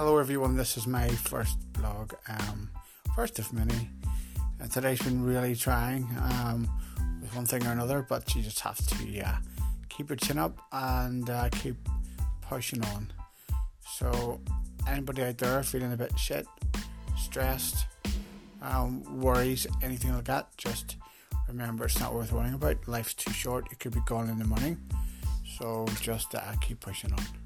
Hello everyone, this is my first vlog, first of many, and today's been really trying with one thing or another, but you just have to keep your chin up and keep pushing on. So anybody out there feeling a bit shit, stressed, worries, anything like that, just remember it's not worth worrying about. Life's too short, it could be gone in the morning, so just keep pushing on.